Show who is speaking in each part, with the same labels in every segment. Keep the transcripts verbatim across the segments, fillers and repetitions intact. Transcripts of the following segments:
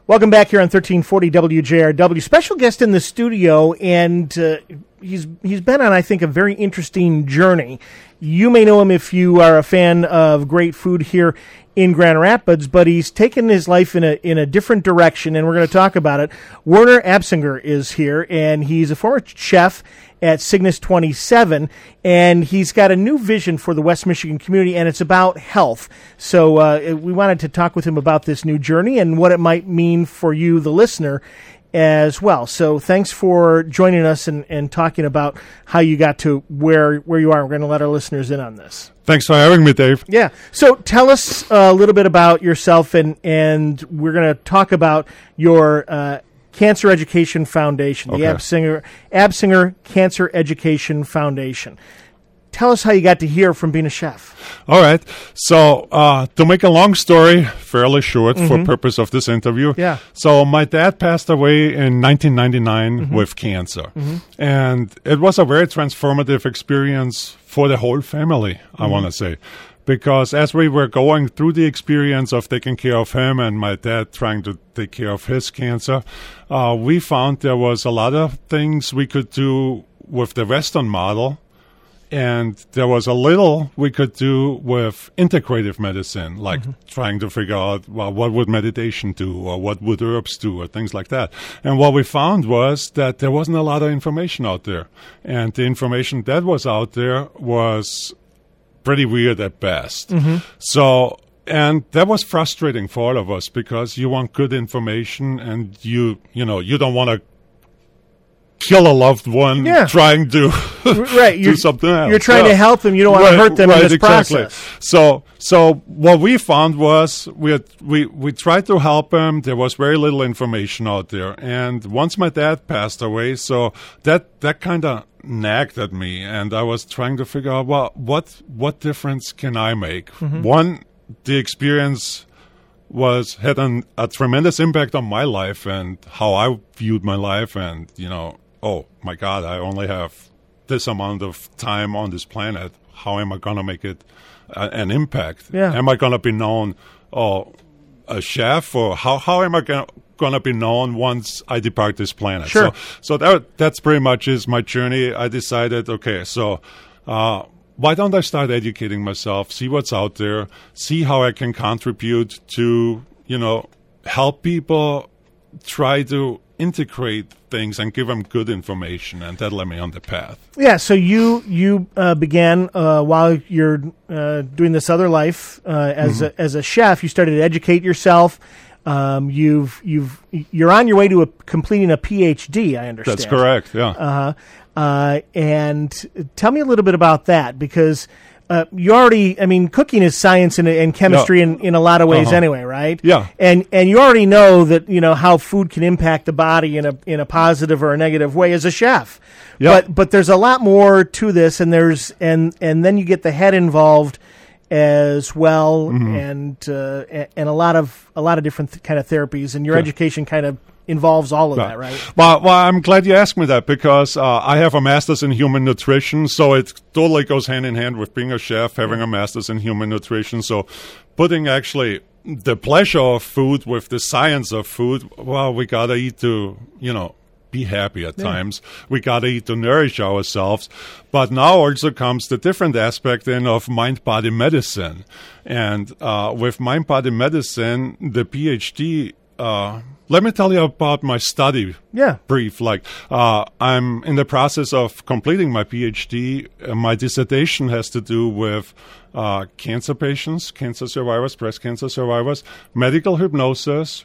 Speaker 1: Welcome back here on thirteen forty W J R W. Special guest in the studio, and uh, he's he's been on, I think, a very interesting journey. You may know him if you are a fan of great food here in Grand Rapids, but he's taken his life in a in a different direction, and we're going to talk about it. Werner Absinger is here, and he's a former chef at Cygnus twenty-seven, and he's got a new vision for the West Michigan community, and it's about health. So uh, we wanted to talk with him about this new journey and what it might mean for you, the listener, as well. So thanks for joining us and, and talking about how you got to where where you are. We're going to let our listeners in on this.
Speaker 2: Thanks for having me, Dave.
Speaker 1: Yeah. So tell us a little bit about yourself, and, and we're going to talk about your uh, Cancer Education Foundation, the
Speaker 2: Okay.
Speaker 1: Absinger, Absinger Cancer Education Foundation. Tell us how you got to here from being a chef.
Speaker 2: All right. So uh, to make a long story fairly short mm-hmm. for purpose of this interview.
Speaker 1: Yeah.
Speaker 2: So my dad passed away in nineteen ninety-nine mm-hmm. with cancer. Mm-hmm. And it was a very transformative experience for the whole family, mm-hmm. I want to say. Because as we were going through the experience of taking care of him and my dad trying to take care of his cancer, uh, we found there was a lot of things we could do with the Western model. And there was a little we could do with integrative medicine, like mm-hmm. trying to figure out, well, what would meditation do or what would herbs do or things like that. And what we found was that there wasn't a lot of information out there. And the information that was out there was pretty weird at best. Mm-hmm. So, and that was frustrating for all of us because you want good information and you, you know, you don't want to kill a loved one
Speaker 1: yeah.
Speaker 2: trying to
Speaker 1: right.
Speaker 2: do something else.
Speaker 1: You're trying
Speaker 2: yeah.
Speaker 1: to help them. You don't want
Speaker 2: right,
Speaker 1: to hurt them
Speaker 2: right,
Speaker 1: in this
Speaker 2: exactly.
Speaker 1: process.
Speaker 2: So, so what we found was we had, we we tried to help him. There was very little information out there, and once my dad passed away, so that that kind of nagged at me, and I was trying to figure out, well, what what difference can I make? Mm-hmm. One, the experience was had an, a tremendous impact on my life and how I viewed my life, and you know. Oh, my God, I only have this amount of time on this planet. How am I going to make it uh, an impact?
Speaker 1: Yeah.
Speaker 2: Am I going to be known oh, a chef, or how, how am I going to be known once I depart this planet?
Speaker 1: Sure.
Speaker 2: So, so that, that's pretty much is my journey. I decided, okay, so uh, why don't I start educating myself, see what's out there, see how I can contribute to, you know, help people try to integrate things and give them good information, and that led me on the path.
Speaker 1: Yeah, so you you uh, began uh, while you're uh, doing this other life uh, as mm-hmm. a, as a chef. You started to educate yourself. Um, you've you've you're on your way to a, completing a P H D. I understand.
Speaker 2: That's correct. Yeah.
Speaker 1: Uh-huh. Uh And tell me a little bit about that, because Uh, you already, I mean, cooking is science and, and chemistry
Speaker 2: yeah.
Speaker 1: in, in a lot of ways
Speaker 2: uh-huh.
Speaker 1: anyway, right?
Speaker 2: Yeah.
Speaker 1: And and you already know that, you know, how food can impact the body in a in a positive or a negative way as a chef.
Speaker 2: Yeah.
Speaker 1: But but there's a lot more to this, and there's and and then you get the head involved as well, mm-hmm. and uh, and a lot of a lot of different th- kind of therapies, and your
Speaker 2: sure.
Speaker 1: education kind of involves all of
Speaker 2: right.
Speaker 1: that, right?
Speaker 2: Well, well, I'm glad you asked me that, because uh, I have a master's in human nutrition, so it totally goes hand in hand with being a chef, having a master's in human nutrition. So putting actually the pleasure of food with the science of food, well, we got to eat to, you know, be happy at yeah. times. We got to eat to nourish ourselves. But now also comes the different aspect in of mind-body medicine. And uh, with mind-body medicine, the P H D, uh, let me tell you about my study.
Speaker 1: Yeah.
Speaker 2: Brief. Like, uh, I'm in the process of completing my P H D. Uh, my dissertation has to do with uh, cancer patients, cancer survivors, breast cancer survivors, medical hypnosis,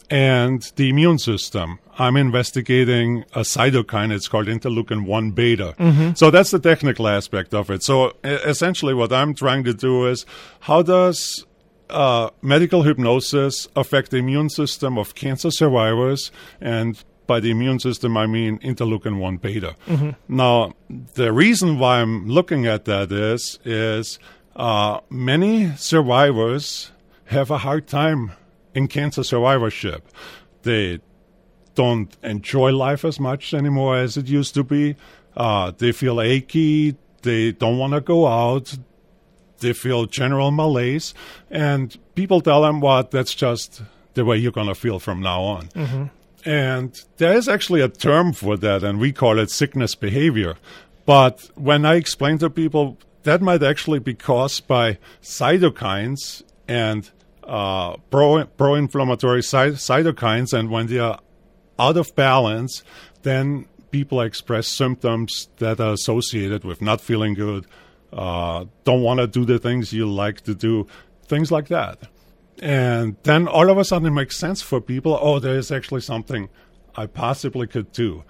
Speaker 2: and the immune system. I'm investigating a cytokine. It's called interleukin one beta. Mm-hmm. So that's the technical aspect of it. So e- essentially what I'm trying to do is, how does uh, medical hypnosis affect the immune system of cancer survivors? And by the immune system, I mean interleukin one beta. Mm-hmm. Now, the reason why I'm looking at that is, is uh, many survivors have a hard time in cancer survivorship. They don't enjoy life as much anymore as it used to be. Uh, they feel achy. They don't want to go out. They feel general malaise. And people tell them, well, that's just the way you're going to feel from now on. Mm-hmm. And there is actually a term for that, and we call it sickness behavior. But when I explain to people, that might actually be caused by cytokines and uh, pro, pro-inflammatory cy- cytokines, and when they are out of balance, then people express symptoms that are associated with not feeling good, uh, don't want to do the things you like to do, things like that. And then all of a sudden it makes sense for people, oh, there is actually something I possibly could do.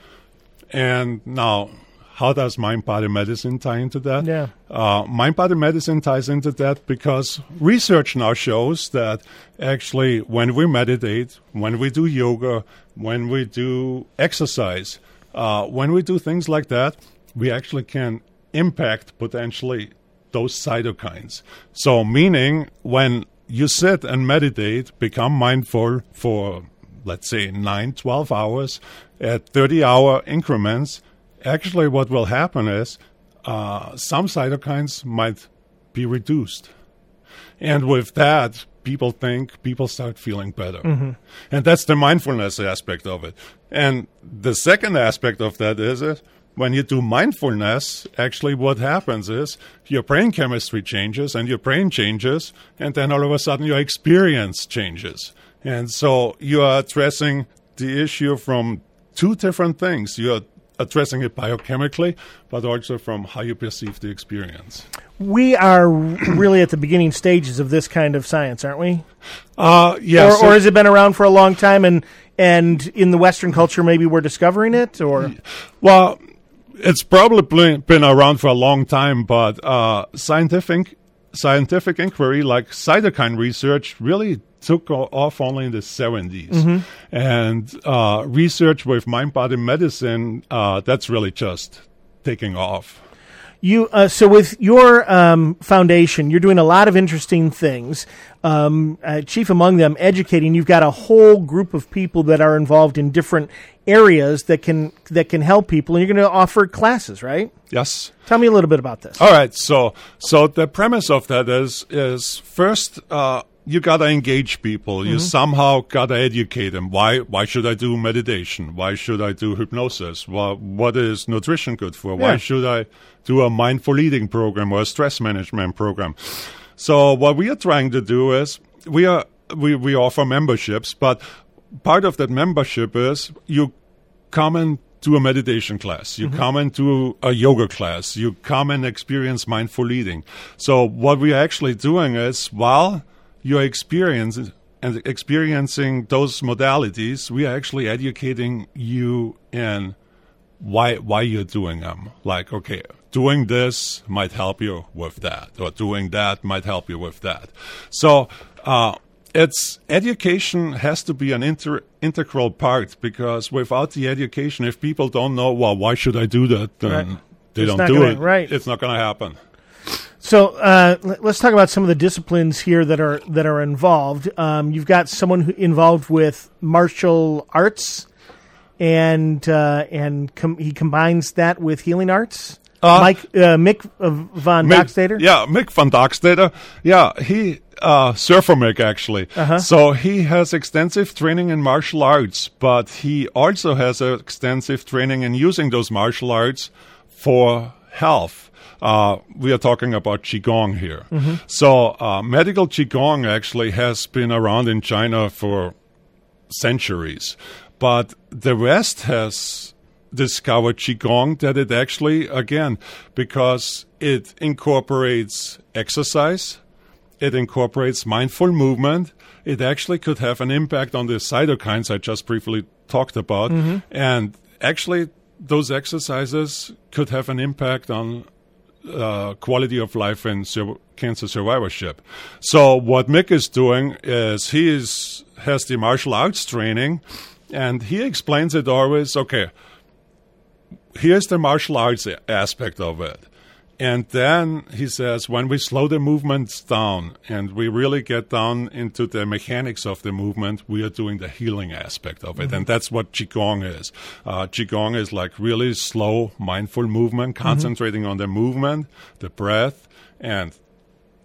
Speaker 2: And now, how does mind-body medicine tie into that?
Speaker 1: Yeah.
Speaker 2: Uh, mind-body medicine ties into that because research now shows that actually when we meditate, when we do yoga, when we do exercise, uh, when we do things like that, we actually can impact potentially those cytokines. So meaning when you sit and meditate, become mindful for, let's say, nine, twelve hours at thirty-hour increments, actually what will happen is uh, some cytokines might be reduced. And with that, people think, people start feeling better. Mm-hmm. And that's the mindfulness aspect of it. And the second aspect of that is it, when you do mindfulness, actually what happens is your brain chemistry changes and your brain changes, and then all of a sudden your experience changes. And so you are addressing the issue from two different things. You're addressing it biochemically, but also from how you perceive the experience.
Speaker 1: We are really at the beginning stages of this kind of science, aren't we?
Speaker 2: Uh, yes.
Speaker 1: Or, or has it been around for a long time, and and in the Western culture maybe we're discovering it? Or
Speaker 2: well, it's probably been around for a long time, but uh, scientific scientific inquiry, like cytokine research, really took off only in the seventies. Mm-hmm. And uh, research with mind-body medicine, uh, that's really just taking off.
Speaker 1: You uh, so with your um, foundation, you're doing a lot of interesting things. Um, uh, chief among them, educating. You've got a whole group of people that are involved in different areas that can that can help people, and you're going to offer classes, right?
Speaker 2: Yes.
Speaker 1: Tell me a little bit about this.
Speaker 2: All right. So so the premise of that is is first. Uh, You gotta engage people. Mm-hmm. You somehow gotta educate them. Why? Why should I do meditation? Why should I do hypnosis? Well, what is nutrition good for? Yeah. Why should I do a mindful eating program or a stress management program? So what we are trying to do is we are we we offer memberships, but part of that membership is you come and do a meditation class. You mm-hmm. come into a yoga class. You come and experience mindful eating. So what we are actually doing is while your experience and experiencing those modalities, we are actually educating you in why why you're doing them. Like, okay, doing this might help you with that, or doing that might help you with that. So uh, it's education has to be an inter- integral part, because without the education, if people don't know, well, why should I do that, then right. they it's don't do
Speaker 1: gonna,
Speaker 2: it.
Speaker 1: Right.
Speaker 2: It's not going to happen.
Speaker 1: So uh, let's talk about some of the disciplines here that are that are involved. Um, you've got someone who involved with martial arts, and uh, and com- he combines that with healing arts. Uh, Mike uh, Mick uh, van
Speaker 2: Mick,
Speaker 1: Dockstader.
Speaker 2: Yeah, Mick van Dockstader. Yeah, he uh, surfer Mick actually.
Speaker 1: Uh-huh.
Speaker 2: So he has extensive training in martial arts, but he also has extensive training in using those martial arts for health. Uh, we are talking about Qigong here. Mm-hmm. So uh, medical Qigong actually has been around in China for centuries. But the West has discovered Qigong, that it actually, again, because it incorporates exercise, it incorporates mindful movement, it actually could have an impact on the cytokines I just briefly talked about. Mm-hmm. And actually, those exercises could have an impact on Uh, quality of life and sur- cancer survivorship. So what Mick is doing is he is, has the martial arts training, and he explains it always, okay, here's the martial arts aspect of it. And then he says, when we slow the movements down and we really get down into the mechanics of the movement, we are doing the healing aspect of it. Mm-hmm. And that's what Qigong is. Uh, Qigong is like really slow, mindful movement, concentrating mm-hmm. on the movement, the breath, and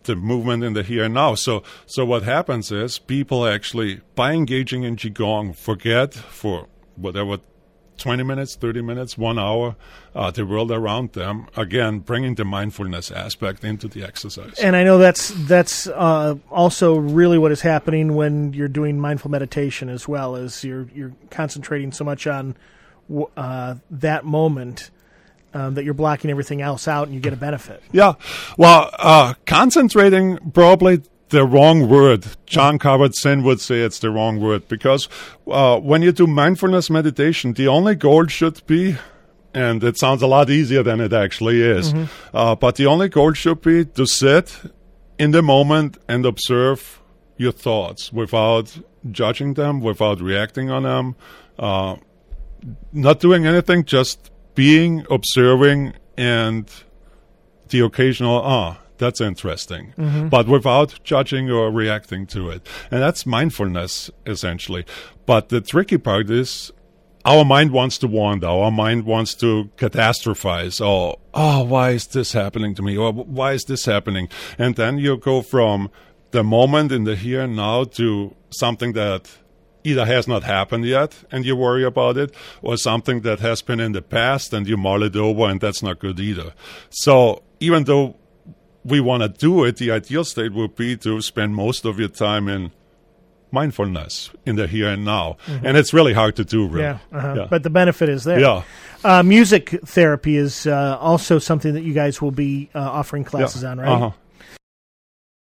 Speaker 2: the movement in the here and now. So, so what happens is people actually, by engaging in Qigong, forget for whatever, twenty minutes, thirty minutes, one hour, uh, the world around them, again, bringing the mindfulness aspect into the exercise.
Speaker 1: And I know that's that's uh, also really what is happening when you're doing mindful meditation as well, as you're you're concentrating so much on uh, that moment um, that you're blocking everything else out and you get a benefit.
Speaker 2: Yeah. Well, uh, concentrating probably the wrong word. John Kabat-Zinn would say it's the wrong word, because uh, when you do mindfulness meditation, the only goal should be, and it sounds a lot easier than it actually is, mm-hmm. uh, but the only goal should be to sit in the moment and observe your thoughts without judging them, without reacting on them, uh, not doing anything, just being, observing, and the occasional, ah, that's interesting, mm-hmm. but without judging or reacting to it. And that's mindfulness, essentially. But the tricky part is our mind wants to wander. Our mind wants to catastrophize. Oh, oh, why is this happening to me? Or why is this happening? And then you go from the moment in the here and now to something that either has not happened yet and you worry about it, or something that has been in the past and you mull it over, and that's not good either. So even though we want to do it, the ideal state would be to spend most of your time in mindfulness, in the here and now. Mm-hmm. And it's really hard to do, really.
Speaker 1: Yeah, uh-huh.
Speaker 2: yeah.
Speaker 1: But the benefit is there.
Speaker 2: Yeah.
Speaker 1: Uh, music therapy is uh, also something that you guys will be uh, offering classes
Speaker 2: yeah.
Speaker 1: on, right?
Speaker 2: Uh-huh.